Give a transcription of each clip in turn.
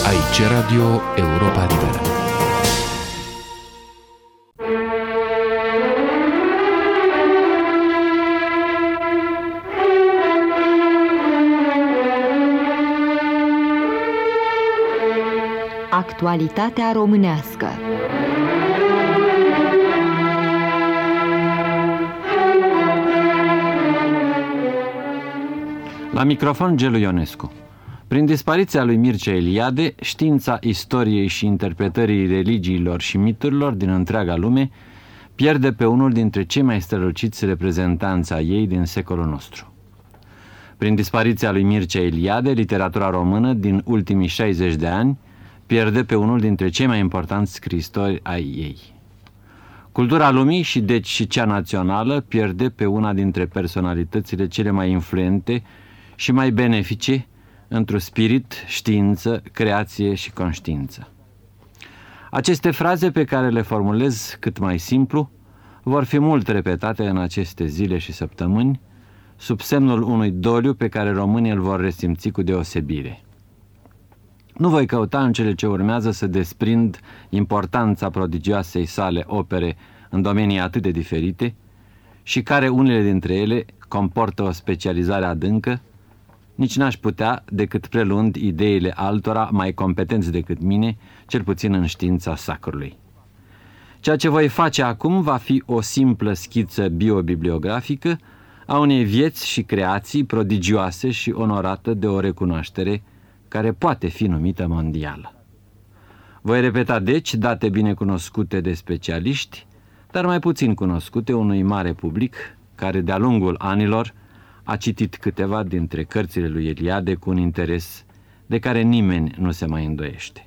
Aici Radio Europa Liberă. Actualitatea românească. La microfon Gelu Ionescu. Prin dispariția lui Mircea Eliade, știința istoriei și interpretării religiilor și miturilor din întreaga lume pierde pe unul dintre cei mai străluciți reprezentanți ai ei din secolul nostru. Prin dispariția lui Mircea Eliade, literatura română din ultimii 60 de ani pierde pe unul dintre cei mai importanți scriitori ai ei. Cultura lumii și deci și cea națională pierde pe una dintre personalitățile cele mai influente și mai benefice într-un spirit, știință, creație și conștiință. Aceste fraze pe care le formulez cât mai simplu vor fi mult repetate în aceste zile și săptămâni sub semnul unui doliu pe care românii îl vor resimți cu deosebire. Nu voi căuta în cele ce urmează să desprind importanța prodigioasei sale opere în domenii atât de diferite și care unele dintre ele comportă o specializare adâncă. Nici n-aș putea decât prelund ideile altora mai competenți decât mine, cel puțin în știința sacrului. Ceea ce voi face acum va fi o simplă schiță biobibliografică a unei vieți și creații prodigioase și onorată de o recunoaștere care poate fi numită mondială. Voi repeta deci date bine cunoscute de specialiști, dar mai puțin cunoscute unui mare public care de-a lungul anilor a citit câteva dintre cărțile lui Eliade cu un interes de care nimeni nu se mai îndoiește.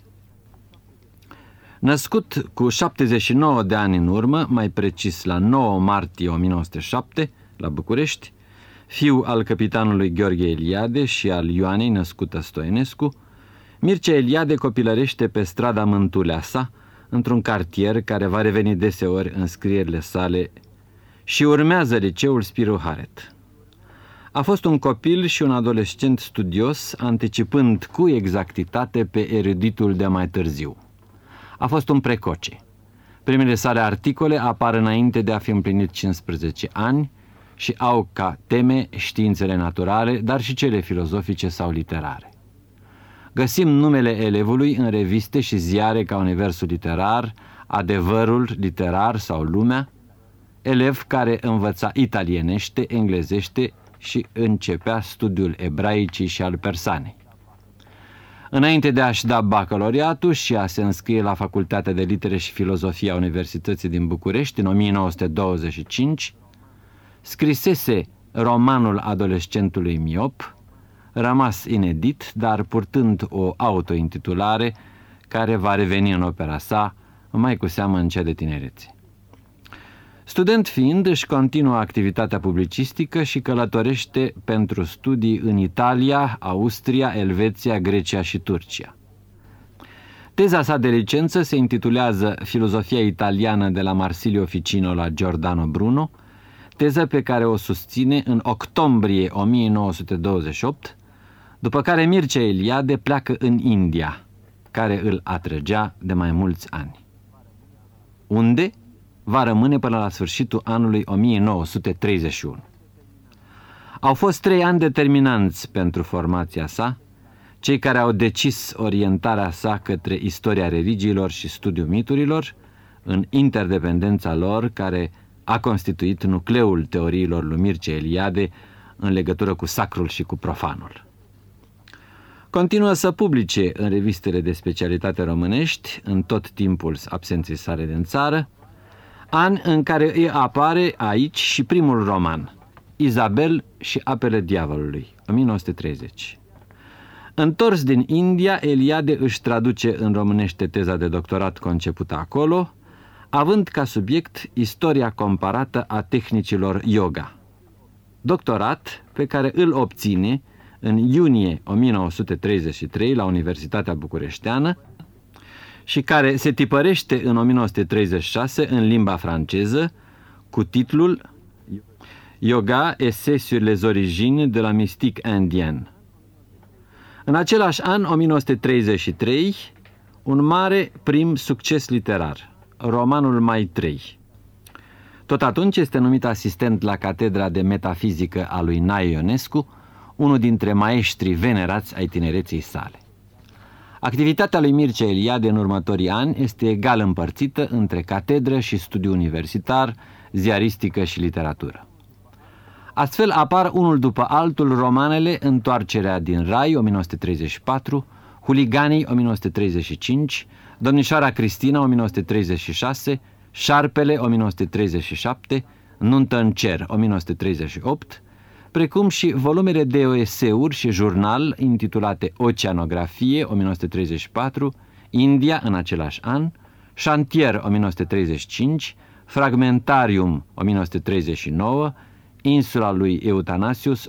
Născut cu 79 de ani în urmă, mai precis la 9 martie 1907, la București, fiu al căpitanului Gheorghe Eliade și al Ioanei născută Stoenescu, Mircea Eliade copilărește pe strada Mântuleasa, într-un cartier care va reveni deseori în scrierile sale, și urmează liceul Spiru Haret. A fost un copil și un adolescent studios, anticipând cu exactitate pe eruditul de mai târziu. A fost un precoce. Primele sale articole apar înainte de a fi împlinit 15 ani și au ca teme științele naturale, dar și cele filozofice sau literare. Găsim numele elevului în reviste și ziare ca Universul Literar, Adevărul Literar sau Lumea, elev care învăța italienește, englezește și începea studiul ebraicii și al persanei. Înainte de a-și da bacalaureatul și a se înscrie la Facultatea de Litere și Filozofie a Universității din București în 1925, scrisese romanul adolescentului miop, rămas inedit, dar purtând o autointitulare care va reveni în opera sa, mai cu seamă în cea de tinerețe. Student fiind, își continuă activitatea publicistică și călătorește pentru studii în Italia, Austria, Elveția, Grecia și Turcia. Teza sa de licență se intitulează Filozofia italiană de la Marsilio Ficino la Giordano Bruno, teză pe care o susține în octombrie 1928, după care Mircea Eliade pleacă în India, care îl atrăgea de mai mulți ani. Unde va rămâne până la sfârșitul anului 1931. Au fost 3 ani determinanți pentru formația sa, cei care au decis orientarea sa către istoria religiilor și studiul miturilor, în interdependența lor care a constituit nucleul teoriilor lui Mircea Eliade în legătură cu sacrul și cu profanul. Continuă să publice în revistele de specialitate românești, în tot timpul absenței sale din țară, an în care îi apare aici și primul roman, Izabel și apele diavolului, 1930. Întors din India, Eliade își traduce în românește teza de doctorat concepută acolo, având ca subiect istoria comparată a tehnicilor yoga. Doctorat pe care îl obține în iunie 1933 la Universitatea Bucureșteană și care se tipărește în 1936 în limba franceză cu titlul Yoga, essai sur les origines de la mystique indienne. În același an, 1933, un mare prim succes literar, romanul Mai III. Tot atunci este numit asistent la catedra de metafizică a lui Nae Ionescu, unul dintre maestrii venerați ai tinereții sale. Activitatea lui Mircea Eliade în următorii ani este egal împărțită între catedră și studiu universitar, ziaristică și literatură. Astfel apar unul după altul romanele Întoarcerea din Rai, 1934, Huliganii, 1935, Domnișoara Cristina, 1936, Șarpele, 1937, Nuntă în cer, 1938, precum și volumele de eseuri și jurnal intitulate Oceanografie, 1934, India, în același an, Șantier, 1935, Fragmentarium, 1939, Insula lui Eutanasius,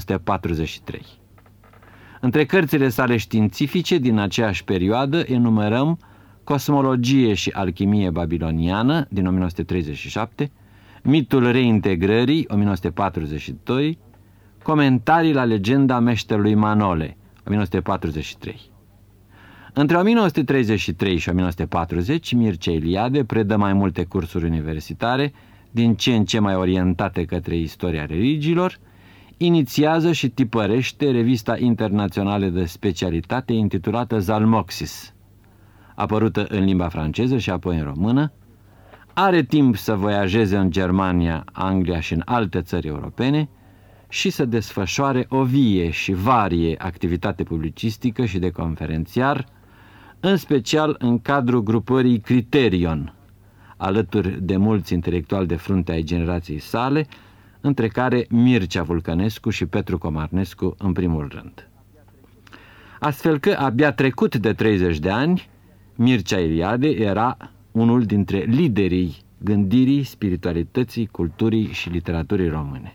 1943. Între cărțile sale științifice din aceeași perioadă enumerăm Cosmologie și alchimie babiloniană, din 1937, Mitul reintegrării, 1942, Comentarii la legenda meșterului Manole, 1943. Între 1933 și 1940, Mircea Eliade predă mai multe cursuri universitare, din ce în ce mai orientate către istoria religiilor, inițiază și tipărește revista internațională de specialitate intitulată Zalmoxis, apărută în limba franceză și apoi în română, are timp să voiajeze în Germania, Anglia și în alte țări europene și să desfășoare o vie și varie activitate publicistică și de conferențiar, în special în cadrul grupării Criterion, alături de mulți intelectuali de frunte ai generației sale, între care Mircea Vulcănescu și Petru Comarnescu în primul rând. Astfel că, abia trecut de 30 de ani, Mircea Eliade era unul dintre liderii gândirii, spiritualității, culturii și literaturii române.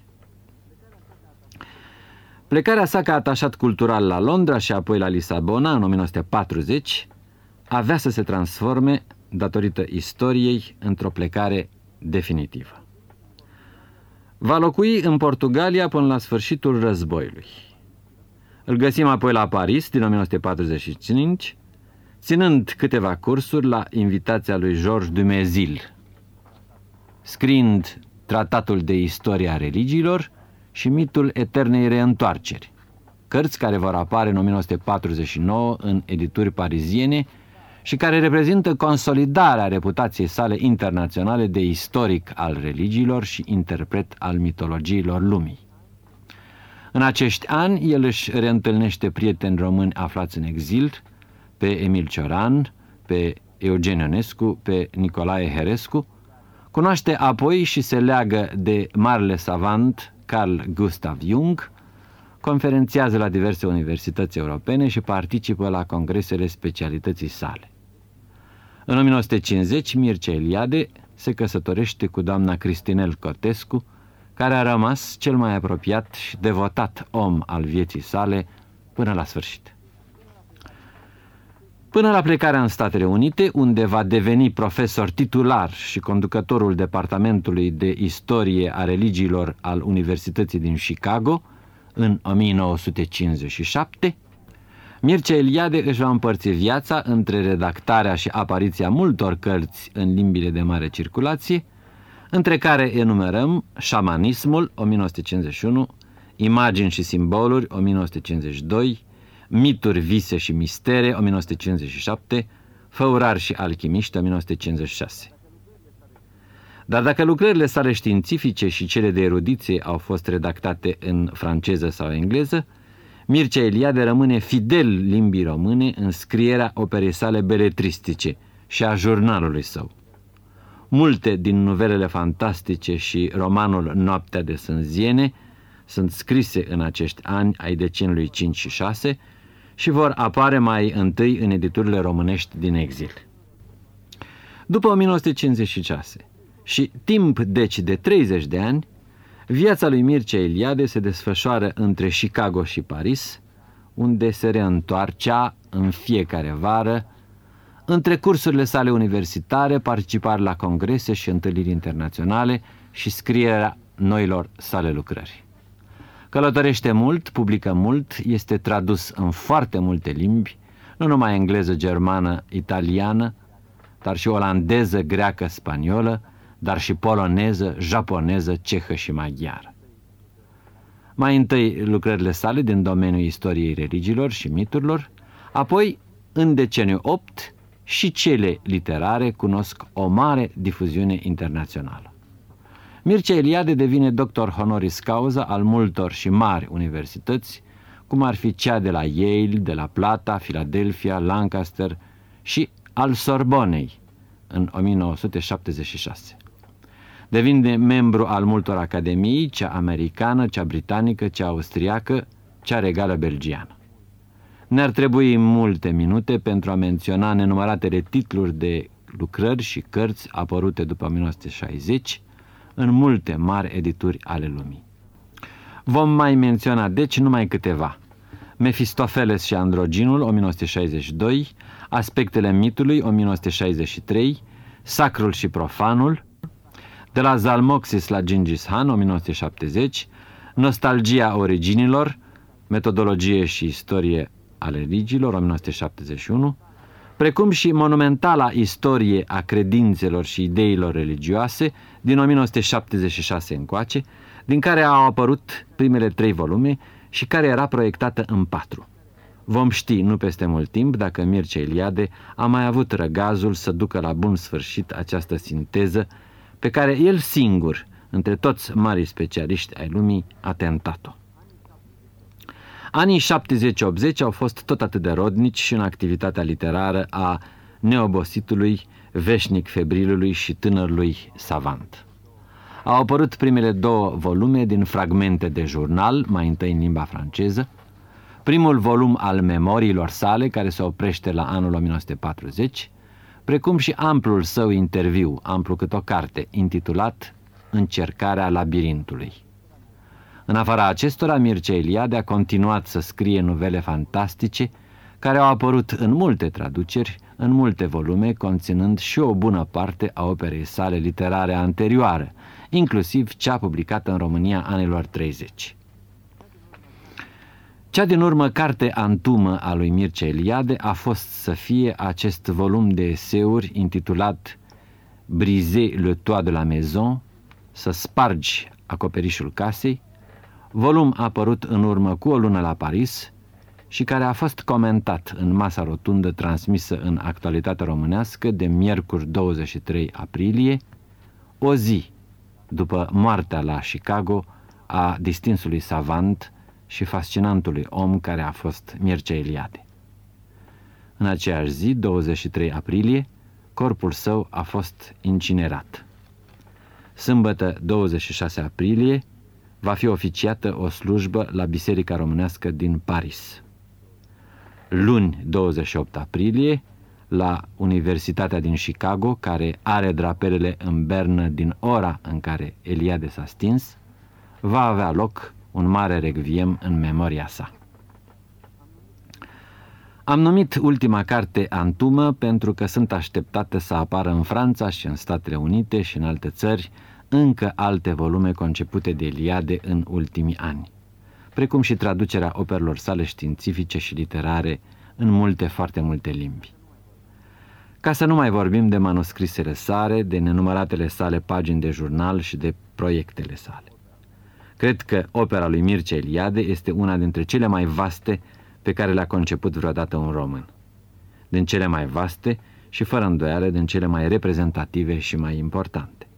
Plecarea sa ca atașat cultural la Londra și apoi la Lisabona în 1940 avea să se transforme, datorită istoriei, într-o plecare definitivă. Va locui în Portugalia până la sfârșitul războiului. Îl găsim apoi la Paris din 1945, ținând câteva cursuri la invitația lui Georges Dumézil, scriind Tratatul de Istoria Religiilor și Mitul Eternei Reîntoarceri, cărți care vor apare în 1949 în edituri pariziene și care reprezintă consolidarea reputației sale internaționale de istoric al religiilor și interpret al mitologiilor lumii. În acești ani, el își reîntâlnește prieteni români aflați în exil, pe Emil Cioran, pe Eugen Ionescu, pe Nicolae Herescu, cunoaște apoi și se leagă de marele savant Carl Gustav Jung, conferențiază la diverse universități europene și participă la congresele specialității sale. În 1950, Mircea Eliade se căsătorește cu doamna Cristinel Cotescu, care a rămas cel mai apropiat și devotat om al vieții sale până la sfârșit. Până la plecarea în Statele Unite, unde va deveni profesor titular și conducătorul Departamentului de Istorie a Religiilor al Universității din Chicago, în 1957, Mircea Eliade își va împărți viața între redactarea și apariția multor cărți în limbile de mare circulație, între care enumerăm Șamanismul, 1951, Imagini și simboluri, 1952, Mituri, vise și mistere, 1957, Făurari și alchimiști, 1956. Dar dacă lucrările sale științifice și cele de erudiție au fost redactate în franceză sau engleză, Mircea Eliade rămâne fidel limbii române în scrierea operei sale beletristice și a jurnalului său. Multe din novelele fantastice și romanul Noaptea de Sânziene sunt scrise în acești ani ai deceniului 5 și 6 și vor apare mai întâi în editurile românești din exil. După 1956 și timp deci de 30 de ani, viața lui Mircea Eliade se desfășoară între Chicago și Paris, unde se reîntoarcea în fiecare vară, între cursurile sale universitare, participare la congrese și întâlniri internaționale și scrierea noilor sale lucrări. Călătorește mult, publică mult, este tradus în foarte multe limbi, nu numai engleză, germană, italiană, dar și olandeză, greacă, spaniolă, dar și poloneză, japoneză, cehă și maghiară. Mai întâi lucrările sale din domeniul istoriei religiilor și miturilor, apoi, în deceniul 8, și cele literare cunosc o mare difuziune internațională. Mircea Eliade devine doctor honoris causa al multor și mari universități, cum ar fi cea de la Yale, de la Plata, Philadelphia, Lancaster și al Sorbonei în 1976. Devine membru al multor academii, cea americană, cea britanică, cea austriacă, cea regală belgiană. Ne-ar trebui multe minute pentru a menționa nenumăratele titluri de lucrări și cărți apărute după 1960 în multe mari edituri ale lumii. Vom mai menționa deci numai câteva: Mefistofeles și Androginul, 1962, Aspectele mitului, 1963, Sacrul și profanul, De la Zalmoxis la Gengis Khan, 1970, Nostalgia originilor, Metodologie și istorie ale religiilor, 1971, precum și monumentala Istorie a credințelor și ideilor religioase din 1976 încoace, din care au apărut primele 3 volume și care era proiectată în 4. Vom ști nu peste mult timp dacă Mircea Eliade a mai avut răgazul să ducă la bun sfârșit această sinteză pe care el singur, între toți marii specialiști ai lumii, a tentat-o. Anii 70-80 au fost tot atât de rodnici și în activitatea literară a neobositului, veșnic febrilului și tânărului savant. Au apărut primele 2 volume din fragmente de jurnal, mai întâi în limba franceză, primul volum al memoriilor sale, care se oprește la anul 1940, precum și amplul său interviu, amplu cât o carte, intitulat Încercarea labirintului. În afara acestora, Mircea Eliade a continuat să scrie novele fantastice, care au apărut în multe traduceri, în multe volume, conținând și o bună parte a operei sale literare anterioare, inclusiv cea publicată în România anilor 30. Cea din urmă carte antumă a lui Mircea Eliade a fost să fie acest volum de eseuri intitulat Briser le toit de la maison, să spargi acoperișul casei, volum apărut în urmă cu o lună la Paris și care a fost comentat în masa rotundă transmisă în Actualitatea Românească de miercuri 23 aprilie, o zi după moartea la Chicago a distinsului savant și fascinantului om care a fost Mircea Eliade. În aceeași zi, 23 aprilie, corpul său a fost incinerat. Sâmbătă, 26 aprilie, va fi oficiată o slujbă la Biserica Românească din Paris. Luni, 28 aprilie, la Universitatea din Chicago, care are drapelele în bernă din ora în care Eliade s-a stins, va avea loc un mare requiem în memoria sa. Am numit ultima carte antumă pentru că sunt așteptate să apară în Franța și în Statele Unite și în alte țări încă alte volume concepute de Eliade în ultimii ani, precum și traducerea operelor sale științifice și literare în multe, foarte multe limbi. Ca să nu mai vorbim de manuscrisele sale, de nenumăratele sale pagini de jurnal și de proiectele sale. Cred că opera lui Mircea Eliade este una dintre cele mai vaste pe care le-a conceput vreodată un român. Din cele mai vaste și, fără îndoială, din cele mai reprezentative și mai importante.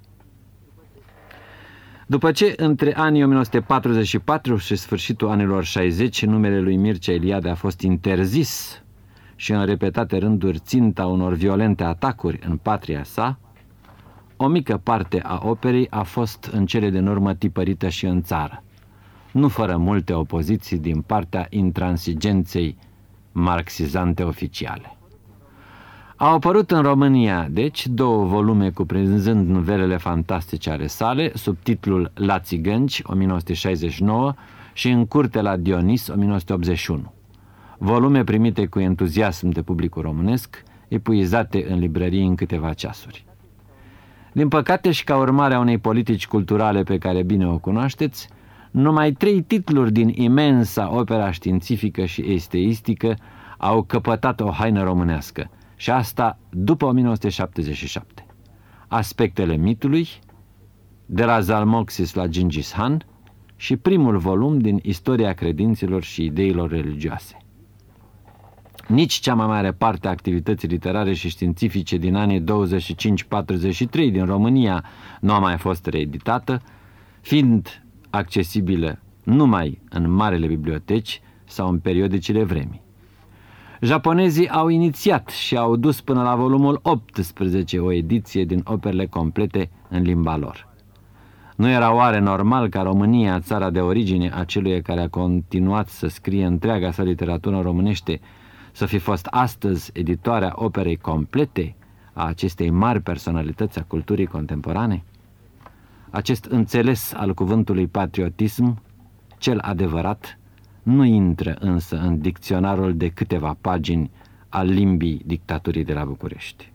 După ce, între anii 1944 și sfârșitul anilor 60, numele lui Mircea Eliade a fost interzis și în repetate rânduri ținta unor violente atacuri în patria sa, o mică parte a operei a fost în cele din urmă tipărită și în țară, nu fără multe opoziții din partea intransigenței marxizante oficiale. Au apărut în România, deci, 2 volume cuprinzând novelele fantastice ale sale, sub titlul La Țigănci, 1969, și În curte la Dionis, 1981. Volume primite cu entuziasm de publicul românesc, epuizate în librării în câteva ceasuri. Din păcate și ca urmare a unei politici culturale pe care bine o cunoașteți, numai 3 titluri din imensa opera științifică și esteistică au căpătat o haină românească, și asta după 1977. Aspectele mitului, de la Zalmoxis la Gengis Han, și primul volum din Istoria credințelor și ideilor religioase. Nici cea mai mare parte a activității literare și științifice din anii 25-43 din România nu a mai fost reeditată, fiind accesibilă numai în marele biblioteci sau în periodicile vremii. Japonezii au inițiat și au dus până la volumul 18 o ediție din operele complete în limba lor. Nu era oare normal ca România, țara de origine a celui care a continuat să scrie întreaga sa literatură românește, să fi fost astăzi editoarea operei complete a acestei mari personalități a culturii contemporane? Acest înțeles al cuvântului patriotism, cel adevărat, nu intră însă în dicționarul de câteva pagini al limbii dictaturii de la București.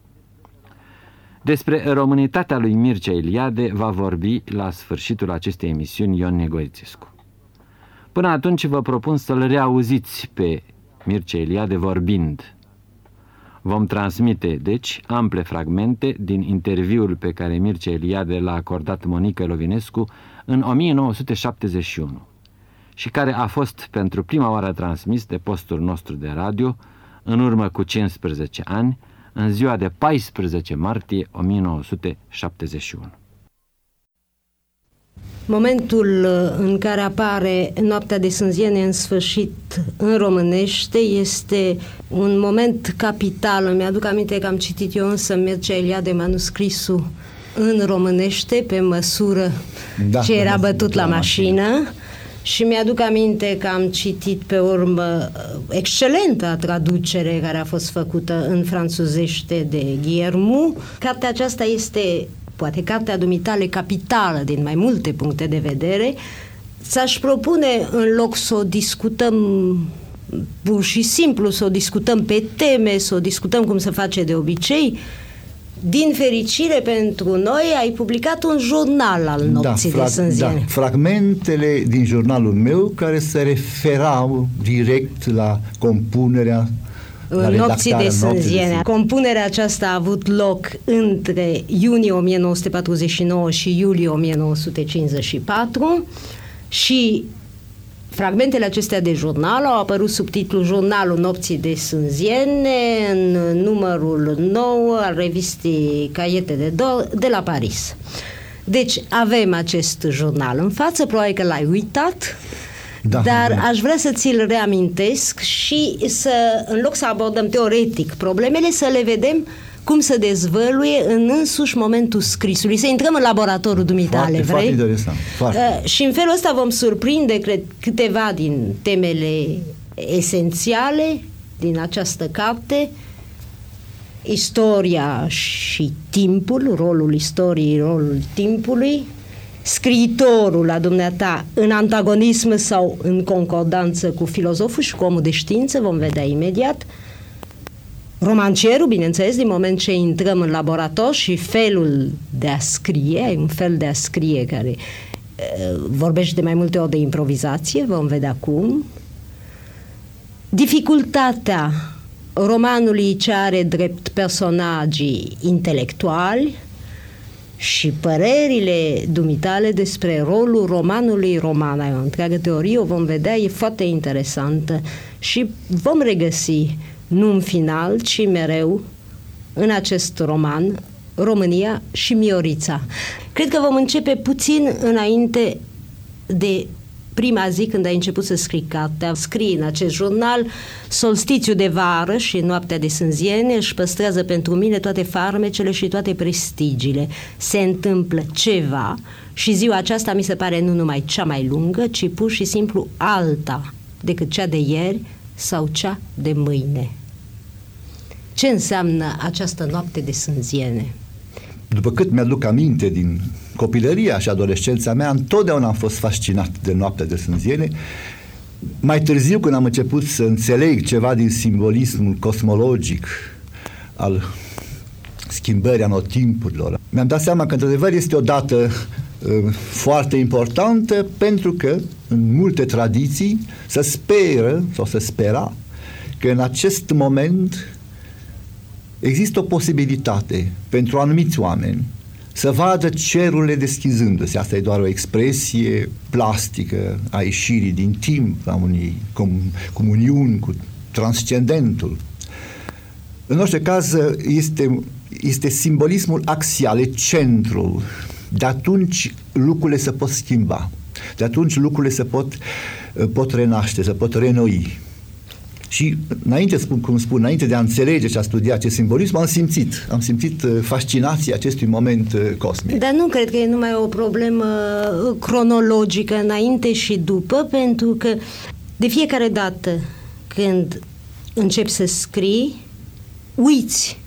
Despre românitatea lui Mircea Eliade va vorbi la sfârșitul acestei emisiuni Ion Negoițescu. Până atunci vă propun să-l reauziți pe Mircea Eliade vorbind. Vom transmite, deci, ample fragmente din interviul pe care Mircea Eliade l-a acordat Monica Lovinescu în 1971 și care a fost pentru prima oară transmis de postul nostru de radio în urmă cu 15 ani, în ziua de 14 martie 1971. Momentul în care apare Noaptea de Sânziene în sfârșit în românește este un moment capital. Îmi aduc aminte că am citit eu însă Mircea Eliade manuscrisul în românește pe măsură ce era bătut la mașină. Și mi-aduc aminte că am citit pe urmă excelenta traducere care a fost făcută în franțuzește de Guillermo. Cartea aceasta este, poate, cartea dumitale capitală din mai multe puncte de vedere. Ți-aș propune, în loc să o discutăm pur și simplu, să o discutăm pe teme, să o discutăm cum se face de obicei, din fericire pentru noi, ai publicat un jurnal al Nopții de Sânziene. Da, fragmentele din jurnalul meu care se referau direct la compunerea, la Nopții de Sânziene. Compunerea aceasta a avut loc între iunie 1949 și iulie 1954 și fragmentele acestea de jurnal au apărut sub titlul Jurnalul Nopții de Sânziene în numărul 9 al revistei Caiete de la Paris. Deci avem acest jurnal în față, probabil că l-ai uitat, dar aș vrea să ți-l reamintesc și să, în loc să abordăm teoretic problemele, să le vedem cum se dezvăluie în însuși momentul scrisului. Să intrăm în laboratorul dumitale, vrei? Foarte interesant. Și în felul ăsta vom surprinde, cred, câteva din temele esențiale din această carte: istoria și timpul, rolul istoriei, rolul timpului, scriitorul la dumneata în antagonism sau în concordanță cu filozoful și cu omul de știință, vom vedea imediat, romancierul, bineînțeles, din moment ce intrăm în laborator, și felul de a scrie, un fel de a scrie care vorbește de mai multe ori de improvizație, vom vedea cum. Dificultatea romanului ce are drept personagii intelectuali și părerile dumitale despre rolul romanului roman. Ai o întreagă teorie, o vom vedea, e foarte interesantă și vom regăsi nu în final, ci mereu în acest roman România și Miorița. Cred că vom începe puțin înainte de prima zi când ai început să scrii cartea. Scrii în acest jurnal: solstițiu de vară și Noaptea de Sânziene își păstrează pentru mine toate farmecele și toate prestigiile. Se întâmplă ceva și ziua aceasta mi se pare nu numai cea mai lungă, ci pur și simplu alta decât cea de ieri sau cea de mâine. Ce înseamnă această Noapte de Sânziene? După cât mi-aduc aminte din copilăria și adolescența mea, întotdeauna am fost fascinat de Noaptea de Sânziene. Mai târziu, când am început să înțeleg ceva din simbolismul cosmologic al schimbării anotimpurilor, mi-am dat seama că, într-adevăr, este o dată foarte importantă, pentru că în multe tradiții se speră sau se spera că în acest moment există o posibilitate pentru anumiți oameni să vadă cerurile deschizându-se. Asta e doar o expresie plastică a ieșirii din timp, a unei comuniuni cu transcendentul. În orice caz, este simbolismul axial, e centrul. De atunci lucrurile se pot schimba. De atunci lucrurile se pot renaște, se pot renoi. Și înainte de a înțelege și a studia acest simbolism, am simțit fascinația acestui moment cosmic. Dar nu cred că e numai o problemă cronologică înainte și după, pentru că de fiecare dată când începi să scrii, uiți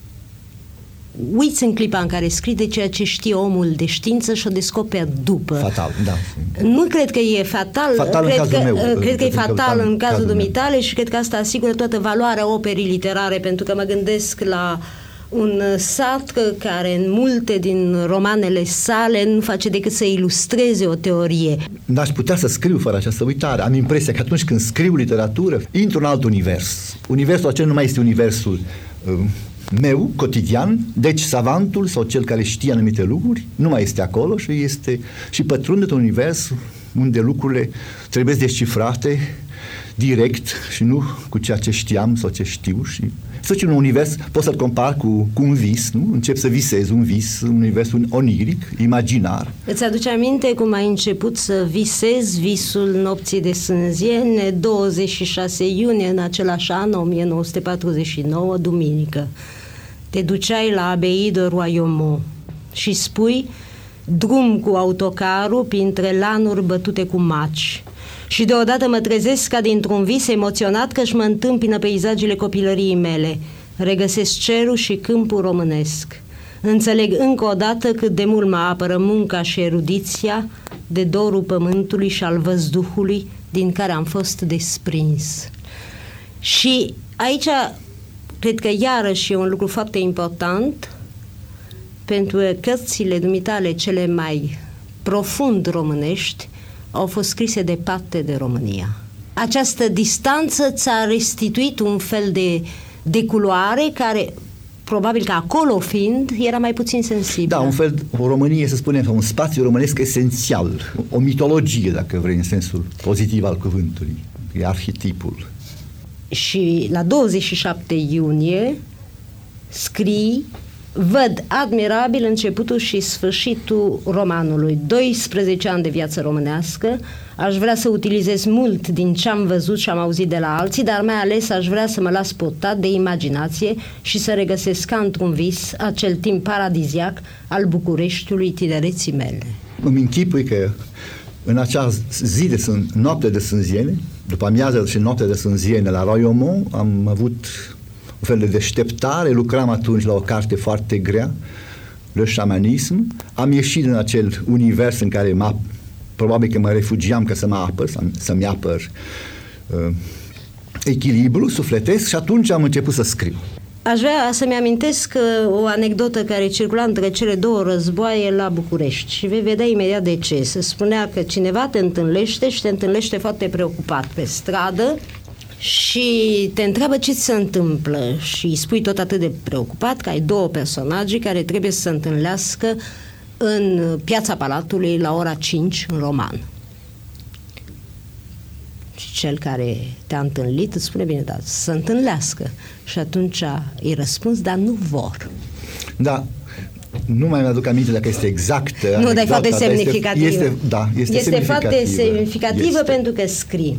în clipa în care scrii de ceea ce știe omul de știință și o descoperi după. Fatal, da. Nu cred că e fatal. Cred că e fatal în cazul dumitale și cred că asta asigură toată valoarea operii literare, pentru că mă gândesc la un Sartre care în multe din romanele sale nu face decât să ilustreze o teorie. N-aș putea să scriu fără această uitare. Am impresia că atunci când scriu literatură, intru în alt univers. Universul acela nu mai este universul meu, cotidian, deci savantul sau cel care știe anumite lucruri nu mai este acolo și pătrunde într-un univers unde lucrurile trebuie descifrate direct și nu cu ceea ce știam sau ce știu. Și un univers, pot să-l compar cu un vis, nu? Încep să visez un vis, un univers oniric, imaginar. Îți aduce aminte cum ai început să visezi visul nopții de Sânziene, 26 iunie în același an, 1949, duminică. Te duceai la Abbaye de Royaumont și spui: drum cu autocarul printre lanuri bătute cu maci. Și deodată mă trezesc ca dintr-un vis emoționat că-și mă întâmpină peisajele copilăriei mele. Regăsesc cerul și câmpul românesc. Înțeleg încă o dată cât de mult mă apără munca și erudiția de dorul pământului și al văzduhului din care am fost desprins. Și aici cred că iarăși e un lucru foarte important, pentru că cărțile dumitale cele mai profund românești au fost scrise departe de România. Această distanță ți-a restituit un fel de culoare care, probabil că acolo fiind, era mai puțin sensibilă. Da, un fel, o Românie, să spunem, un spațiu românesc esențial, o mitologie, dacă vrei, în sensul pozitiv al cuvântului, e arhetipul. Și la 27 iunie scrii: văd admirabil începutul și sfârșitul romanului. 12 ani de viață românească, aș vrea să utilizez mult din ce am văzut și am auzit de la alții, dar mai ales aș vrea să mă las purtat de imaginație și să regăsesc ca într-un vis acel timp paradiziac al Bucureștiului tinereții mele. Îmi închipui că în acea zi noapte de Sânziene, după amiază și noapte de Sânziene la Royaumont, am avut un fel de deșteptare, lucram atunci la o carte foarte grea, Le Chamanisme. Am ieșit din acel univers în care probabil că mă refugiam ca să-mi apăr echilibru sufletesc, și atunci am început să scriu. Aș vrea să-mi amintesc o anecdotă care circula între cele două războaie la București și vei vedea imediat de ce. Se spunea că cineva te întâlnește și te întâlnește foarte preocupat pe stradă și te întreabă ce ți se întâmplă și îi spui tot atât de preocupat că ai două personaje care trebuie să se întâlnească în Piața Palatului la ora 5 în roman. Și cel care te-a întâlnit îți spune: bine, dar să se întâlnească. Și atunci îi răspuns: dar nu vor. Da, nu mai mi-aduc aminte dacă este exact. Nu, dar e foarte semnificativă. Este foarte semnificativă pentru că scrie.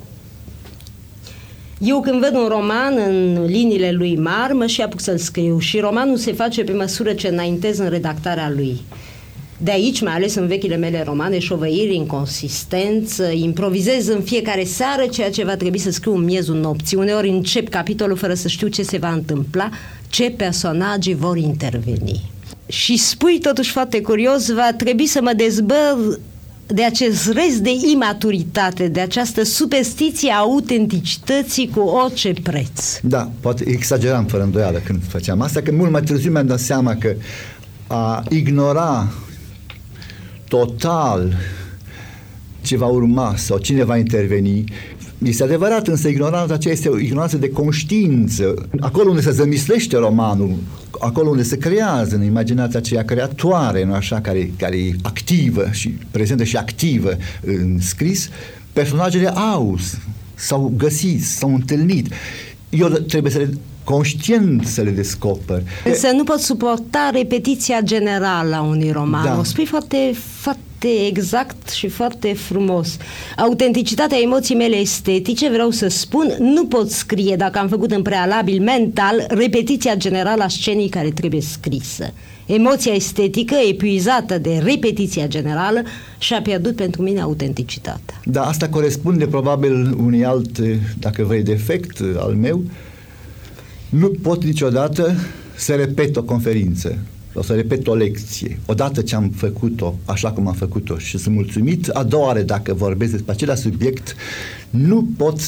Eu când văd un roman în liniile lui mari, mă și apuc să-l scriu și romanul se face pe măsură ce înaintez în redactarea lui. De aici, mai ales în vechile mele romane, șovăiri, inconsistență, improvizez în fiecare seară ceea ce va trebui să scriu în miezul nopții. Uneori încep capitolul fără să știu ce se va întâmpla, ce personaje vor interveni. Și spui totuși foarte curios, va trebui să mă dezbăr de acest rest de imaturitate, de această superstiție a autenticității cu orice preț. Da, poate exageram fără îndoială când făceam asta, că mult mai târziu mi-am dat seama că a ignora total ce va urma sau cine va interveni. Este adevărat, însă ignoranța aceea este o ignoranță de conștiință. Acolo unde se zămislește romanul, acolo unde se creează în imaginația aceea creatoare, nu așa, care e activă și prezentă și activă în scris, personajele s-au găsit, s-au întâlnit. Eu trebuie conștient să le descoper. Însă nu pot suporta repetiția generală a unui roman. Da. O spui foarte exact și foarte frumos. Autenticitatea emoției mele estetice, vreau să spun, nu pot scrie dacă am făcut în prealabil mental repetiția generală a scenii care trebuie scrisă. Emoția estetică, epuizată de repetiția generală, și-a pierdut pentru mine autenticitatea. Da, asta corespunde probabil unui alt, dacă vrei, defect al meu. Nu pot niciodată să repet o conferință sau să repet o lecție. Odată ce am făcut-o așa cum am făcut-o și sunt mulțumit, a doua oară dacă vorbesc despre același subiect, nu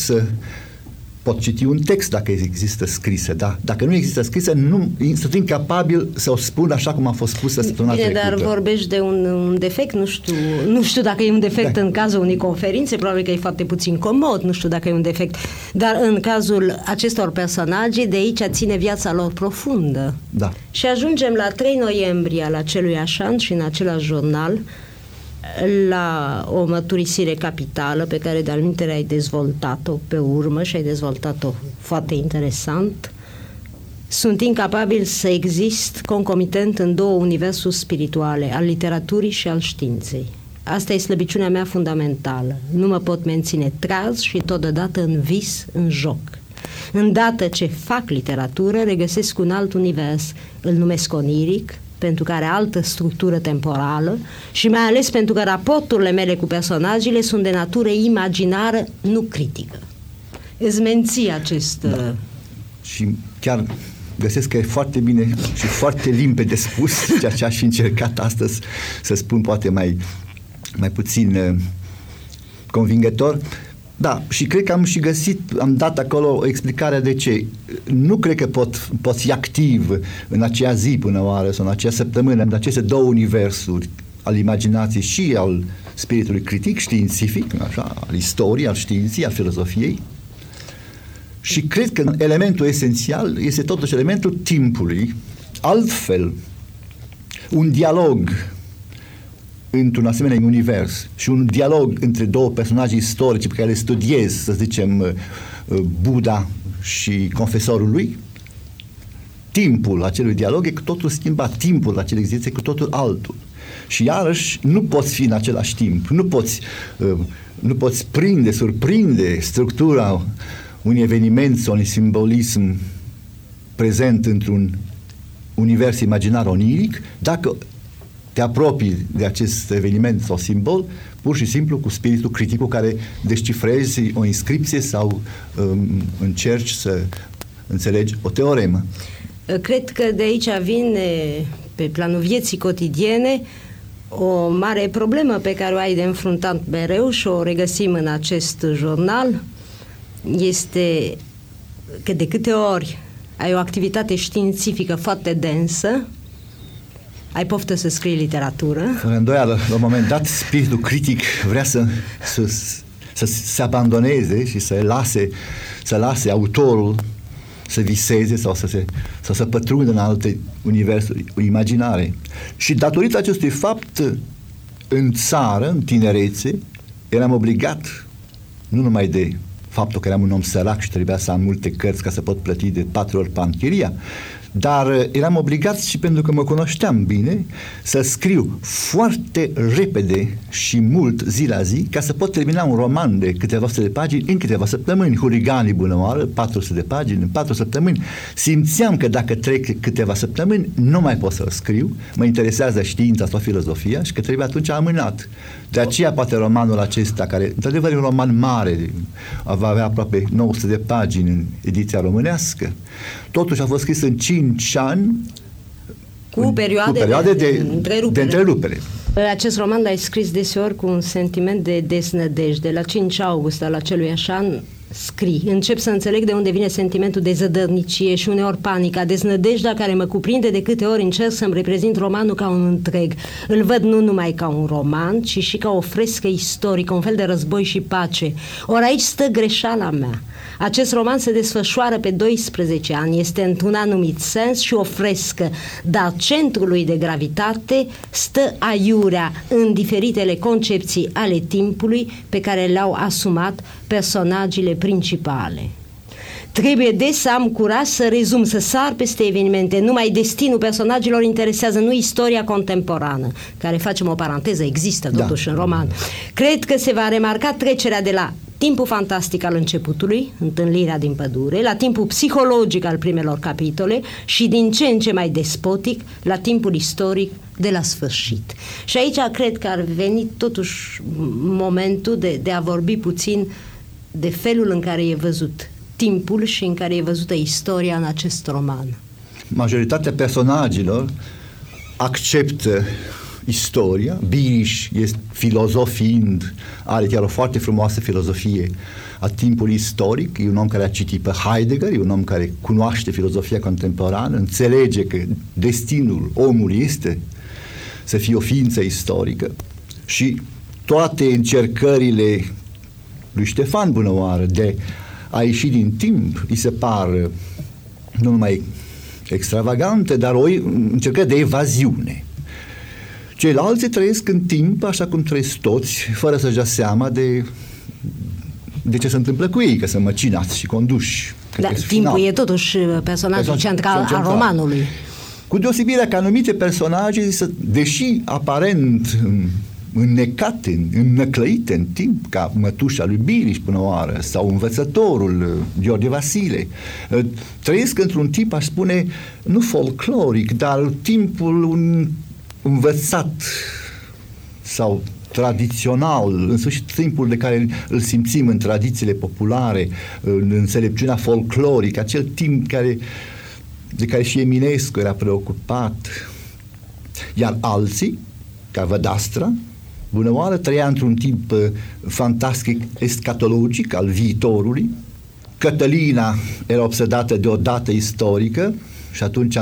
pot citi un text dacă există scrisă, da? Dacă nu există scrisă, sunt incapabil să o spun așa cum a fost spusă săptămâna trecută. Dar vorbești de un defect, nu știu dacă e un defect în cazul unei conferințe, probabil că e foarte puțin comod, nu știu dacă e un defect, dar în cazul acestor personaje, de aici ține viața lor profundă. Da. Și ajungem la 3 noiembrie al aceluiași an și în același jurnal, la o mărturisire capitală pe care de-al minteri ai dezvoltat-o pe urmă și ai dezvoltat-o foarte interesant. Sunt incapabil să exist concomitent în două universuri spirituale, al literaturii și al științei. Asta e slăbiciunea mea fundamentală. Nu mă pot menține traz și totodată în vis, în joc. Îndată ce fac literatură, regăsesc un alt univers. Îl numesc oniric, pentru că are altă structură temporală și mai ales pentru că raporturile mele cu personajele sunt de natură imaginară, nu critică. Îți menții acest... Da. Și chiar găsesc că e foarte bine și foarte limpede spus ceea ce aș fi încercat astăzi să spun, poate mai puțin convingător. Da, și cred că am și găsit, am dat acolo o explicare de ce. Nu cred că pot fi activ în acea zi până oară sau în acea săptămână, în aceste două universuri, al imaginației și al spiritului critic, științific, așa, al istoriei, al științei, al filozofiei. Și cred că elementul esențial este totuși elementul timpului. Altfel, un dialog într-un asemenea univers și un dialog între două personaje istorice pe care le studiez, să zicem, Buddha și confesorul lui, timpul acelui dialog e cu totul schimbat, timpul acelei existențe e cu totul altul. Și iarăși nu poți fi în același timp, nu poți surprinde structura unui eveniment sau unui simbolism prezent într-un univers imaginar oniric, dacă te apropii de acest eveniment sau simbol, pur și simplu cu spiritul critic cu care descifrezi o inscripție sau încerci să înțelegi o teoremă. Cred că de aici vine, pe planul vieții cotidiene, o mare problemă pe care o ai de înfruntat mereu și o regăsim în acest jurnal, este că de câte ori ai o activitate științifică foarte densă, ai poftă să scrii literatură. Fără îndoială, la un moment dat, spiritul critic vrea să se abandoneze și să lase autorul să viseze sau să se pătrundă în alte universuri imaginare. Și datorită acestui fapt, în țară, în tinerețe, eram obligat, nu numai de faptul că eram un om sărac și trebuia să am multe cărți ca să pot plăti de 4 ori pe an chiria, dar eram obligat și pentru că mă cunoșteam bine să scriu foarte repede și mult zi la zi ca să pot termina un roman de câteva sute de pagini în câteva săptămâni. Huliganii bună oară, 400 de pagini în 4 săptămâni. Simțeam că dacă trec câteva săptămâni nu mai pot să scriu, mă interesează știința sau filozofia și că trebuie atunci amânat. De aceea poate romanul acesta, care într-adevăr e un roman mare, va avea aproape 900 de pagini în ediția românească, totuși a fost scris în 5 ani cu perioade de întrerupere. Acest roman l-ai scris deseori cu un sentiment de deznădejde. La 5 august al aceluiași an scrii, încep să înțeleg de unde vine sentimentul de zădărnicie și uneori panica, deznădejdea care mă cuprinde de câte ori încerc să-mi reprezint romanul ca un întreg. Îl văd nu numai ca un roman, ci și ca o frescă istorică, un fel de război și pace. Ori aici stă greșeala mea. Acest roman se desfășoară pe 12 ani, este într-un anumit sens și o frescă, dar centrul lui de gravitate stă aiurea în diferitele concepții ale timpului pe care le-au asumat personajele principale. Trebuie des să am curaj să rezum, să sar peste evenimente. Numai destinul personajelor interesează, nu istoria contemporană, care, facem o paranteză, există totuși în roman. Cred că se va remarca trecerea de la timpul fantastic al începutului, întâlnirea din pădure, la timpul psihologic al primelor capitole și din ce în ce mai despotic la timpul istoric de la sfârșit. Și aici cred că ar veni totuși momentul de a vorbi puțin de felul în care e văzut timpul și în care e văzută istoria în acest roman. Majoritatea personajelor acceptă istoria. Biriș este filozofiind, are chiar o foarte frumoasă filozofie a timpului istoric, e un om care a citit pe Heidegger, e un om care cunoaște filozofia contemporană, înțelege că destinul omului este să fie o ființă istorică și toate încercările lui Ștefan Bunăoară de a ieși din timp îi se par nu numai extravagante, dar o încercare de evaziune. Ceilalți trăiesc în timp așa cum trăiesc toți, fără să-și dea seama de ce se întâmplă cu ei, că sunt măcinați și conduși. Dar timpul e totuși personajul central al romanului. Cu deosebirea că anumite personaje, deși aparent înnecate, înnăclăite în timp, ca mătușa lui Biriș până o oară, sau învățătorul Gheorghe Vasile, trăiesc într-un timp, aș spune, nu folcloric, dar timpul învățat sau tradițional, în sfârșit timpul de care îl simțim în tradițiile populare, în înțelepciunea folclorică, acel timp de care și Eminescu era preocupat. Iar alții, ca Vădastra Bunăoară, trăia într-un timp fantastic escatologic al viitorului. Cătălina era obsedată de o dată istorică și atunci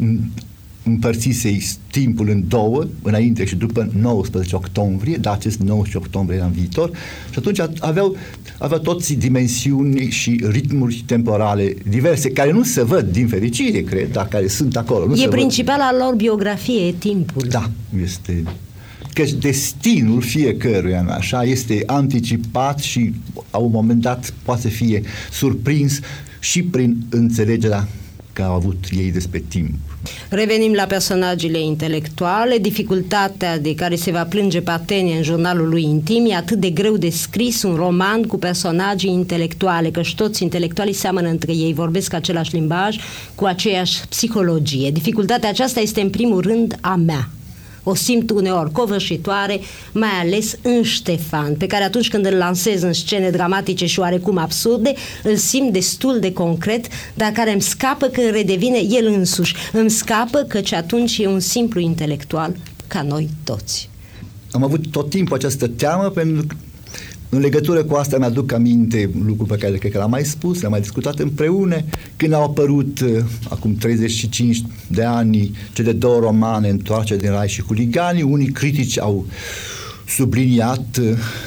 împărțise timpul în două, înainte și după 19 octombrie, dar acest 19 octombrie era în viitor, și atunci aveau toți dimensiuni și ritmuri temporale diverse, care nu se văd din fericire, cred, dar care sunt acolo. Nu e principala lor biografie, e timpul. Da, este... că destinul fiecăruia, așa, este anticipat și la un moment dat poate fi surprins și prin înțelegerea că au avut ei despre timp. Revenim la personajele intelectuale. Dificultatea de care se va plânge Patenie în jurnalul lui intim: e atât de greu de scris un roman cu personaje intelectuale, căci toți intelectualii seamănă între ei, vorbesc același limbaj, cu aceeași psihologie. Dificultatea aceasta este în primul rând a mea. O simt uneori covârșitoare, mai ales în Ștefan, pe care atunci când îl lansez în scene dramatice și oarecum absurde, îl simt destul de concret, dar care îmi scapă când redevine el însuși. Îmi scapă căci atunci e un simplu intelectual ca noi toți. Am avut tot timpul această teamă, pentru că în legătură cu asta mi-aduc aminte lucru pe care cred că l-am mai spus, l-am mai discutat împreună, când au apărut acum 35 de ani cele două romane, Întoarcerea din Rai și Huliganii. Unii critici au subliniat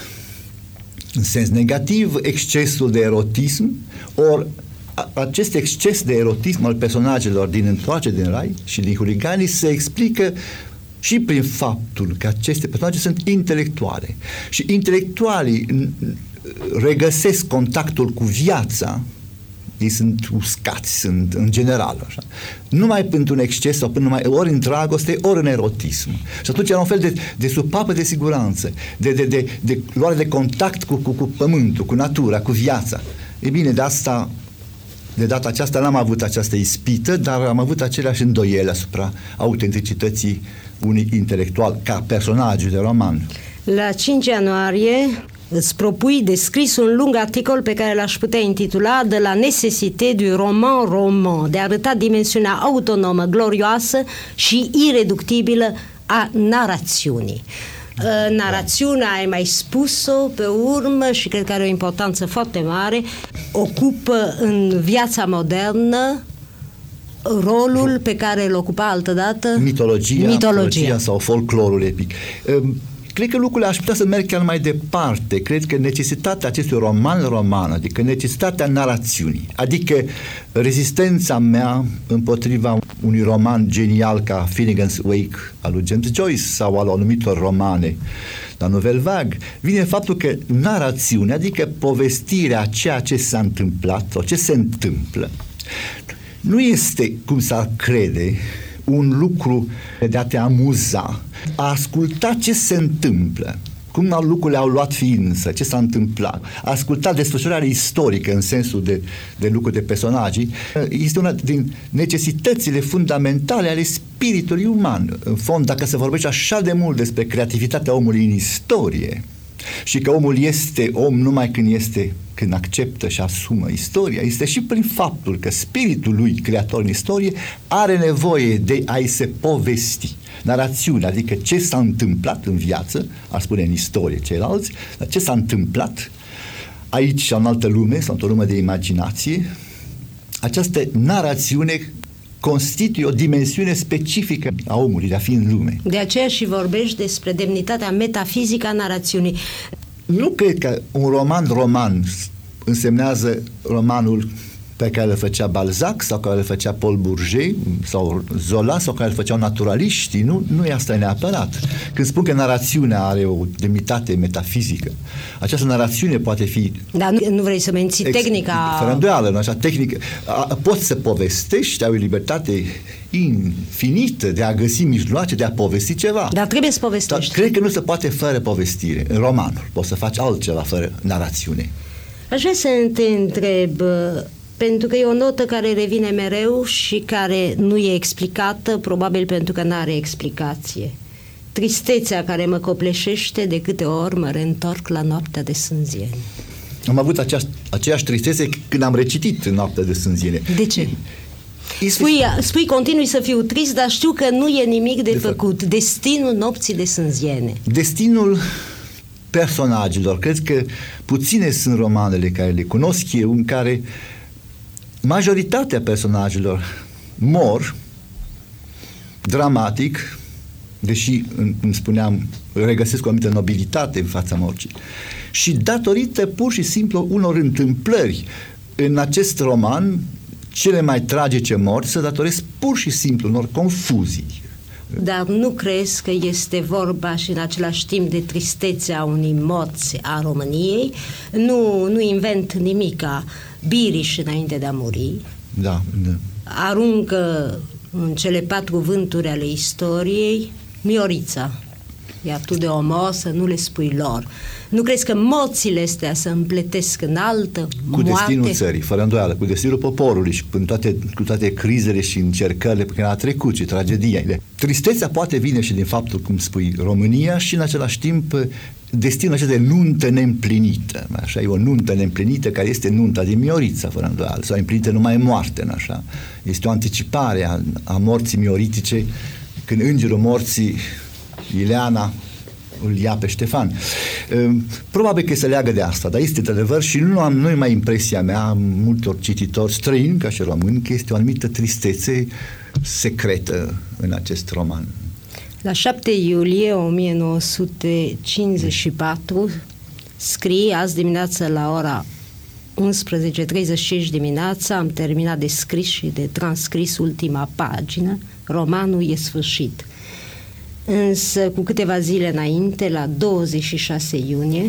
în sens negativ excesul de erotism, ori acest exces de erotism al personajelor din Întoarcerea din Rai și din Huliganii se explică și prin faptul că aceste personaje sunt intelectuale și intelectualii regăsesc contactul cu viața, ei sunt uscați, sunt în general așa, numai pentru un exces sau ori în dragoste, ori în erotism. Și atunci era un fel de supapă de siguranță, de luare de contact cu pământul, cu natura, cu viața. E bine, de data aceasta n-am avut această ispită, dar am avut aceleași îndoieli asupra autenticității unui intelectual ca personaj de roman. La 5 ianuarie îți propui de scris un lung articol pe care l-aș putea intitula De la nécessité du roman, de a arăta dimensiunea autonomă, glorioasă și ireductibilă a narațiunii. Narațiunea, ai mai spus-o pe urmă și cred că are o importanță foarte mare, ocupă în viața modernă rolul pe care îl ocupa altădată mitologia sau folclorul epic. Cred că lucrurile aș putea să merg chiar mai departe. Cred că necesitatea acestui roman, adică necesitatea narațiunii, adică rezistența mea împotriva unui roman genial ca Finnegan's Wake al lui James Joyce sau al anumitor romane la Nouvelle Vague, vine faptul că narațiunea, adică povestirea a ceea ce s-a întâmplat sau ce se întâmplă, nu este, cum s-ar crede, un lucru de a te amuza, a asculta ce se întâmplă, cum lucrurile au luat ființă, ce s-a întâmplat, a asculta desfășurarea istorică în sensul de lucruri de personaje, este una din necesitățile fundamentale ale spiritului uman. În fond, dacă se vorbește așa de mult despre creativitatea omului în istorie și că omul este om numai când acceptă și asumă istoria, este și prin faptul că spiritul lui creator în istorie are nevoie de a-i se povesti. Narațiunea, adică ce s-a întâmplat în viață, ar spune în istorie ceilalți, dar ce s-a întâmplat aici sau în altă lume, sau într-o lume de imaginație, această narațiune constituie o dimensiune specifică a omului, de a fi în lume. De aceea și vorbești despre demnitatea metafizică a narațiunii. Nu cred că un roman însemnează romanul pe care le făcea Balzac sau care le făcea Paul Bourget sau Zola sau care le făceau naturaliștii. Nu e asta neapărat. Când spun că narațiunea are o demnitate metafizică, această narațiune poate fi... Dar nu vrei să menții tehnica... Fără îndoială, nu așa, tehnică. Poți să povestești, ai o libertate infinită de a găsi mijloace, de a povesti ceva. Dar trebuie să povestești. Dar cred că nu se poate fără povestire. În romanul poți să faci altceva fără narațiune. Aș vrea să te întreb, pentru că e o notă care revine mereu și care nu e explicată, probabil pentru că nu are explicație. Tristețea care mă copleșește de câte ori mă reîntorc la Noaptea de Sânzieni. Am avut aceeași tristețe când am recitit Noaptea de Sânzieni. De ce? Spui continui să fiu trist, dar știu că nu e nimic de făcut. Destinul Nopții de Sânziene. Destinul personajelor. Cred că puține sunt romanele care le cunosc eu, în care majoritatea personajelor mor dramatic, deși, cum spuneam, regăsesc o anumită nobilitate în fața morții. Și datorită pur și simplu unor întâmplări în acest roman, cele mai tragice morți se datoresc pur și simplu unor confuzii. Dar nu crezi că este vorba și în același timp de tristețea unei morți a României? Nu invent nimica. Biriș, înainte de a muri, aruncă în cele 4 vânturi ale istoriei Miorița. Iar tu de omor să nu le spui lor. Nu crezi că moțile astea se împletesc în altă cu moarte? Destinul țării, fără îndoială, cu destinul poporului și cu toate crizele și încercările pe care a trecut și tragediile. Tristețea poate vine și din faptul, cum spui, România și în același timp destinul acesta de nuntă neîmplinită. Așa, e o nuntă neîmplinită care este nunta din Miorița, fără îndoială, sau împlinită numai moarte, așa. Este o anticipare a morții mioritice, când îngerul morții, Ileana, îl ia pe Ștefan. Probabil că se leagă de asta, dar este de adevăr și nu e mai impresia mea, multor cititori străini, ca și români, că este o anumită tristețe secretă în acest roman. La 7 iulie 1954 scrie: azi dimineață la ora 11:35 dimineața am terminat de scris și de transcris ultima pagină, romanul e sfârșit. Însă cu câteva zile înainte, la 26 iunie,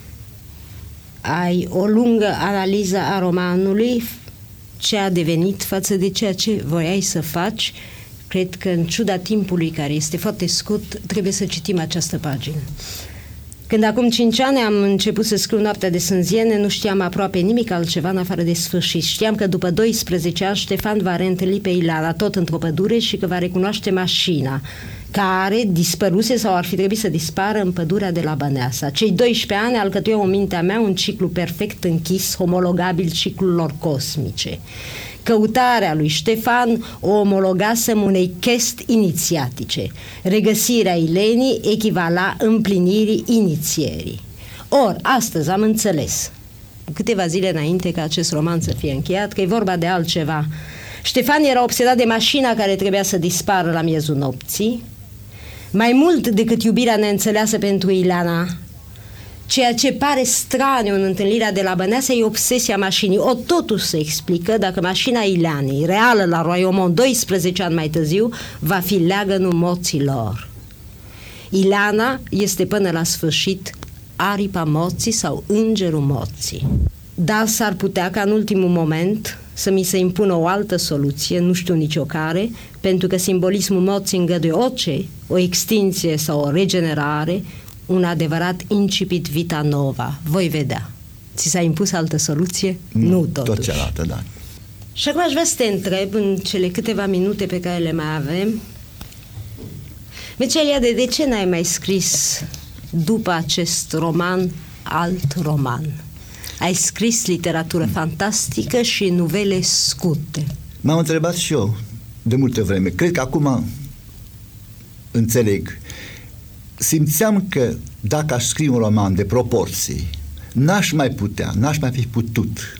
ai o lungă analiză a romanului, ce a devenit față de ceea ce voiai să faci. Cred că în ciuda timpului care este foarte scurt, trebuie să citim această pagină. Când acum 5 ani am început să scriu Noaptea de Sânziene, nu știam aproape nimic altceva în afară de sfârșit. Știam că după 12 ani Ștefan va reîntâlni pe Ileana tot într-o pădure și că va recunoaște mașina care dispăruse sau ar fi trebuit să dispară în pădurea de la Băneasa. Cei 12 ani alcătuiau în mintea mea un ciclu perfect închis, homologabil ciclurilor cosmice. Căutarea lui Ștefan o omologasem unei chesti inițiatice. Regăsirea Ilenii echivala împlinirii inițierii. Ori, astăzi am înțeles, câteva zile înainte ca acest roman să fie încheiat, că e vorba de altceva. Ștefan era obsedat de mașina care trebuia să dispară la miezul nopții, mai mult decât iubirea neînțeleasă pentru Ileana. Ceea ce pare straniu în întâlnirea de la Băneasa e obsesia mașinii. O totuși se explică dacă mașina Ileanei, reală la Royaumont 12 ani mai târziu, va fi leagănul morții lor. Ileana este până la sfârșit aripa morții sau îngerul morții. Dar s-ar putea ca în ultimul moment să mi se impună o altă soluție, nu știu nicio care, pentru că simbolismul morții îngăduie orice, o extinție sau o regenerare, un adevărat incipit vita nova. Voi vedea. Ți s-a impus altă soluție? Nu totuși. Tot cealaltă, da. Și acum aș vrea să te întreb, în cele câteva minute pe care le mai avem, Mircea Eliade, de ce n-ai mai scris după acest roman alt roman? Ai scris literatură fantastică și nuvele scurte. M-am întrebat și eu de multe vreme. Cred că acum înțeleg. Simțeam că dacă aș scrie un roman de proporții, n-aș mai fi putut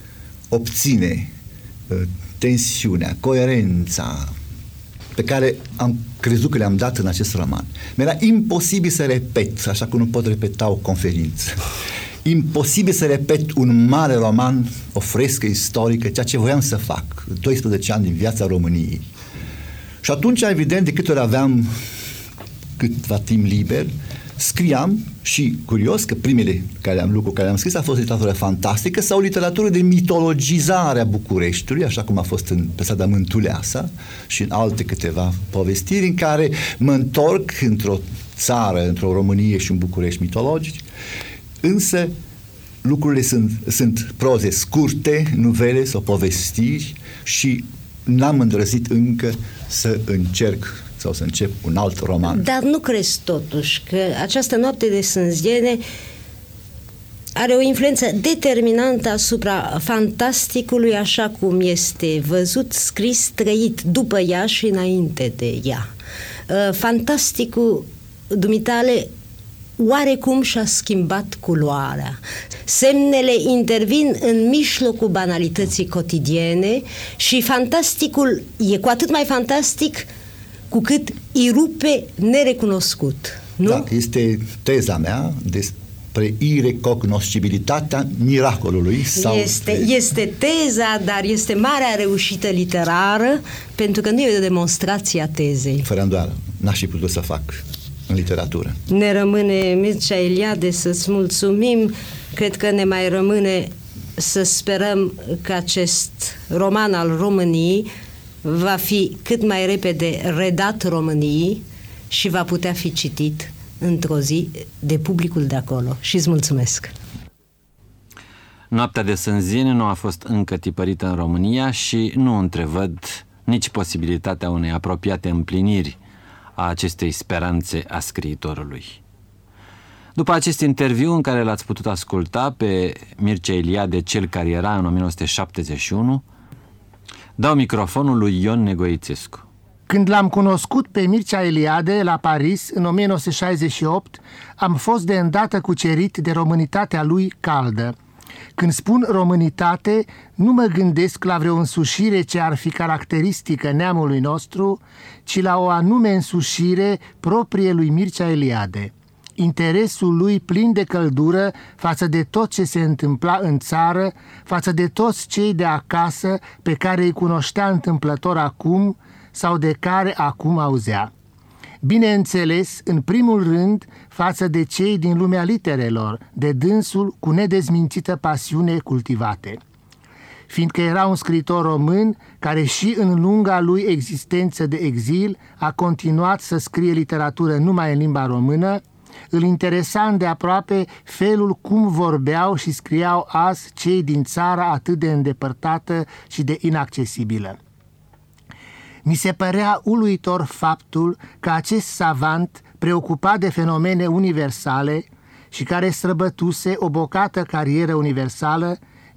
obține tensiunea, coerența pe care am crezut că le-am dat în acest roman. Mi-era imposibil să repet, așa cum nu pot repeta o conferință. Imposibil să repet un mare roman, o frescă istorică, ceea ce voiam să fac 12 ani din viața României. Și atunci, evident, de câte ori aveam câtva timp liber, scriam și, curios, că primele lucruri care am scris a fost literatură fantastică sau literatură de mitologizare a Bucureștiului, așa cum a fost în Strada Mântuleasa și în alte câteva povestiri în care mă întorc într-o țară, într-o Românie și un București mitologici, însă lucrurile sunt proze scurte, nuvele sau povestiri și n-am îndrăzit încă să încerc sau să încep un alt roman. Dar nu crezi totuși că această Noapte de sânziene are o influență determinantă asupra fantasticului așa cum este văzut, scris, trăit după ea și înainte de ea? Fantasticul dumitale oarecum și-a schimbat culoarea. Semnele intervin în mijlocul banalității cotidiene și fantasticul e cu atât mai fantastic cu cât îi rupe nerecunoscut, nu? Da, este teza mea despre irecognoscibilitatea miracolului. Este teza, dar este marea reușită literară, pentru că nu e o demonstrație a tezei. Fără îndoială, n-aș fi putut să fac în literatură. Ne rămâne, Mircea Eliade, să-ți mulțumim. Cred că ne mai rămâne să sperăm că acest roman al României va fi cât mai repede redat României și va putea fi citit într-o zi de publicul de acolo. Și îți mulțumesc! Noaptea de sânziene nu a fost încă tipărită în România și nu întrevăd nici posibilitatea unei apropiate împliniri a acestei speranțe a scriitorului. După acest interviu în care l-ați putut asculta pe Mircea Eliade, cel care era în 1971, dau microfonul lui Ion Negoițescu. Când l-am cunoscut pe Mircea Eliade la Paris în 1968, am fost de îndată cucerit de românitatea lui caldă. Când spun românitate, nu mă gândesc la vreo însușire ce ar fi caracteristică neamului nostru, ci la o anume însușire proprie lui Mircea Eliade. Interesul lui plin de căldură față de tot ce se întâmpla în țară, față de toți cei de acasă pe care îi cunoștea întâmplător acum sau de care acum auzea. Bineînțeles, în primul rând, față de cei din lumea literelor, de dânsul cu nedezmințită pasiune cultivate. Fiindcă era un scriitor român care și în lunga lui existență de exil a continuat să scrie literatură numai în limba română, îl interesa îndeaproape felul cum vorbeau și scriau azi cei din țara atât de îndepărtată și de inaccesibilă. Mi se părea uluitor faptul că acest savant, preocupat de fenomene universale și care străbătuse o bogată carieră universală,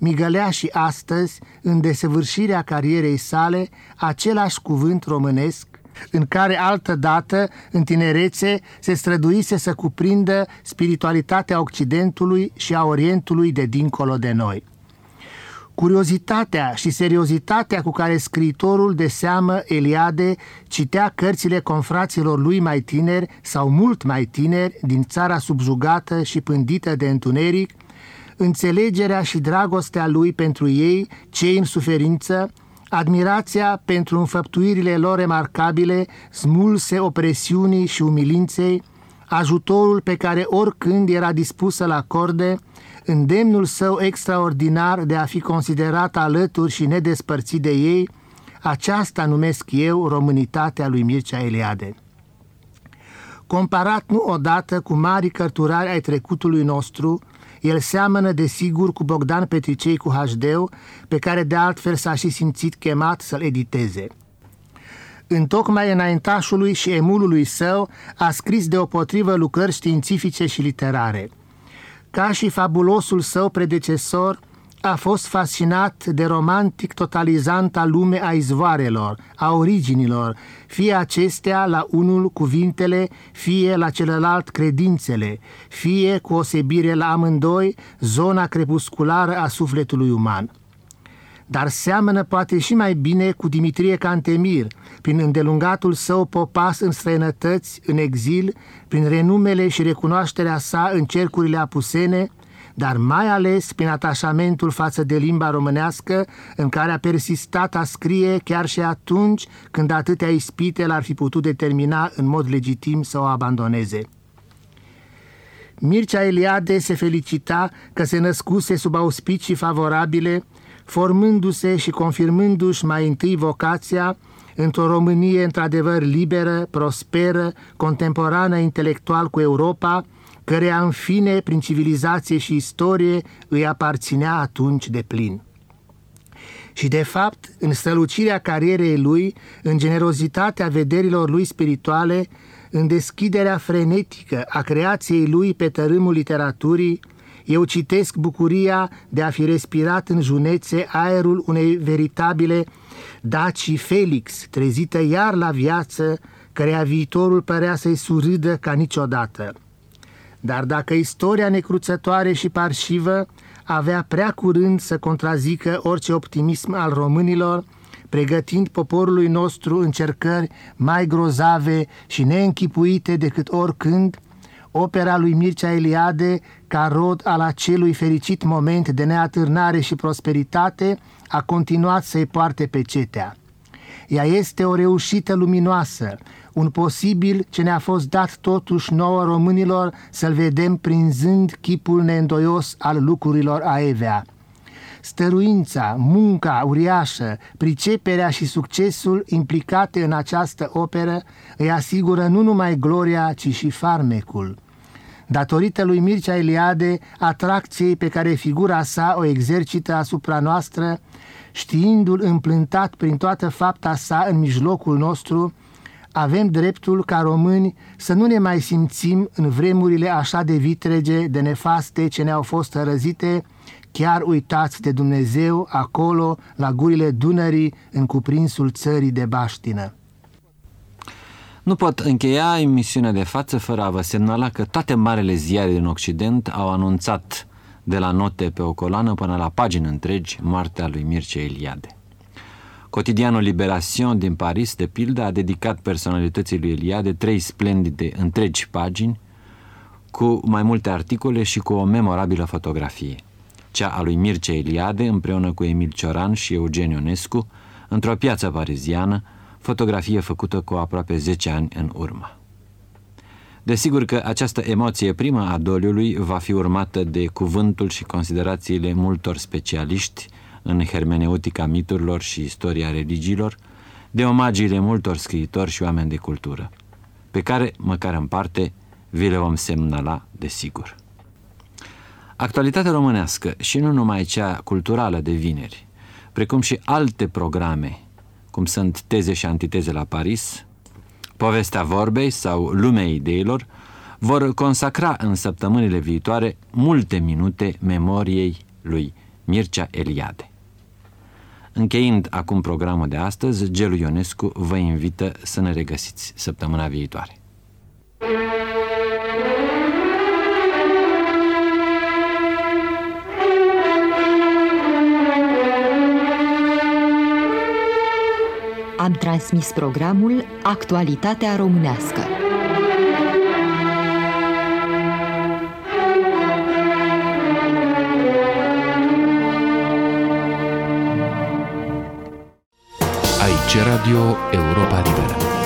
migălea și astăzi, în desăvârșirea carierei sale, același cuvânt românesc, în care altădată, în tinerețe, se străduise să cuprindă spiritualitatea Occidentului și a Orientului de dincolo de noi. Curiozitatea și seriozitatea cu care scriitorul de seamă Eliade citea cărțile confraților lui mai tineri sau mult mai tineri din țara subjugată și pândită de întuneric, înțelegerea și dragostea lui pentru ei, cei în suferință, admirația pentru înfăptuirile lor remarcabile, smulse opresiunii și umilinței, ajutorul pe care oricând era dispus să-l acorde, îndemnul său extraordinar de a fi considerat alături și nedespărțit de ei, aceasta numesc eu românitatea lui Mircea Eliade. Comparat nu odată cu mari cărturari ai trecutului nostru, el seamănă desigur cu Bogdan Petricei cu HD-ul, pe care de altfel s-a și simțit chemat să-l editeze. Întocmai înaintașului și emulului său a scris deopotrivă lucrări științifice și literare. Ca și fabulosul său predecesor, a fost fascinat de romantic totalizanta lume a izvoarelor, a originilor, fie acestea la unul cuvintele, fie la celălalt credințele, fie cu osebire la amândoi zona crepusculară a sufletului uman. Dar seamănă poate și mai bine cu Dimitrie Cantemir, prin îndelungatul său popas în străinătăți, în exil, prin renumele și recunoașterea sa în cercurile apusene, dar mai ales prin atașamentul față de limba românească, în care a persistat a scrie chiar și atunci când atâtea ispite l-ar fi putut determina în mod legitim să o abandoneze. Mircea Eliade se felicita că se născuse sub auspicii favorabile, formându-se și confirmându-și mai întâi vocația într-o Românie într-adevăr liberă, prosperă, contemporană intelectual cu Europa, căreia în fine, prin civilizație și istorie, îi aparținea atunci de plin. Și de fapt, în strălucirea carierei lui, în generozitatea vederilor lui spirituale, în deschiderea frenetică a creației lui pe tărâmul literaturii, eu citesc bucuria de a fi respirat în junețe aerul unei veritabile Daci Felix, trezită iar la viață, căreia viitorul părea să-i surâdă ca niciodată. Dar dacă istoria necruțătoare și parșivă avea prea curând să contrazică orice optimism al românilor, pregătind poporului nostru încercări mai grozave și neînchipuite decât oricând, opera lui Mircea Eliade, ca rod al acelui fericit moment de neatârnare și prosperitate, a continuat să-i poarte pecetea. Ea este o reușită luminoasă, un posibil ce ne-a fost dat totuși nouă românilor să-l vedem prinzând chipul neîndoios al lucrurilor aevea. Stăruința, munca uriașă, priceperea și succesul implicate în această operă îi asigură nu numai gloria, ci și farmecul. Datorită lui Mircea Eliade, atracției pe care figura sa o exercită asupra noastră, știindu-l împlântat prin toată fapta sa în mijlocul nostru, avem dreptul ca români să nu ne mai simțim în vremurile așa de vitrege, de nefaste ce ne-au fost răzite, chiar uitați de Dumnezeu acolo, la gurile Dunării, în cuprinsul țării de baștină. Nu pot încheia emisiunea de față fără a vă semnala că toate marele ziare din Occident au anunțat de la note pe o coloană până la pagini întregi moartea lui Mircea Eliade. Cotidianul Libération din Paris, de pildă, a dedicat personalității lui Eliade 3 splendide întregi pagini cu mai multe articole și cu o memorabilă fotografie. Cea a lui Mircea Eliade împreună cu Emil Cioran și Eugen Ionescu într-o piață pariziană, fotografie făcută cu aproape 10 ani în urmă. Desigur că această emoție primă a doliului va fi urmată de cuvântul și considerațiile multor specialiști în hermeneutica miturilor și istoria religiilor, de omagiile multor scriitori și oameni de cultură, pe care, măcar în parte, vi le vom semnala desigur. Actualitatea românească și nu numai cea culturală de vineri, precum și alte programe, cum sunt Teze și antiteze la Paris, Povestea vorbei sau Lumea ideilor, vor consacra în săptămânile viitoare multe minute memoriei lui Mircea Eliade. Încheind acum programul de astăzi, Gelu Ionescu vă invită să ne regăsiți săptămâna viitoare. Am transmis programul Actualitatea Românească. Aici Radio Europa Liberă.